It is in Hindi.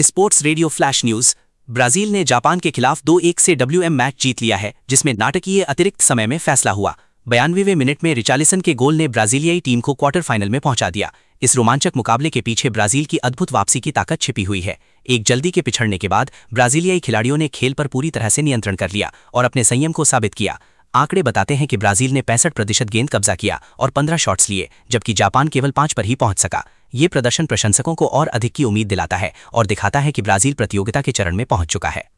Sports radio flash news. Brazil ने जापान के खिलाफ 2-1 से WM मैच जीत लिया है, जिसमें नाटकीय अतिरिक्त समय में फैसला हुआ। 92वें मिनट में रिचार्लिसन के गोल ने ब्राजीलियाई टीम को क्वार्टर फाइनल में पहुंचा दिया। इस रोमांचक मुकाबले के पीछे ब्राजील की अद्भुत वापसी की ताकत छिपी हुई है। एक जल्दी के पिछड़ने के बाद ब्राजीलियाई खिलाड़ियों ने खेल पर पूरी तरह से नियंत्रण कर लिया और अपने संयम को साबित किया। आंकड़े बताते हैं कि ब्राजील ने 65% गेंद कब्जा किया और 15 शॉट्स लिए, जबकि जापान केवल 5 पर ही पहुंच सका। ये प्रदर्शन प्रशंसकों को और अधिक की उम्मीद दिलाता है और दिखाता है कि ब्राजील प्रतियोगिता के चरण में पहुंच चुका है।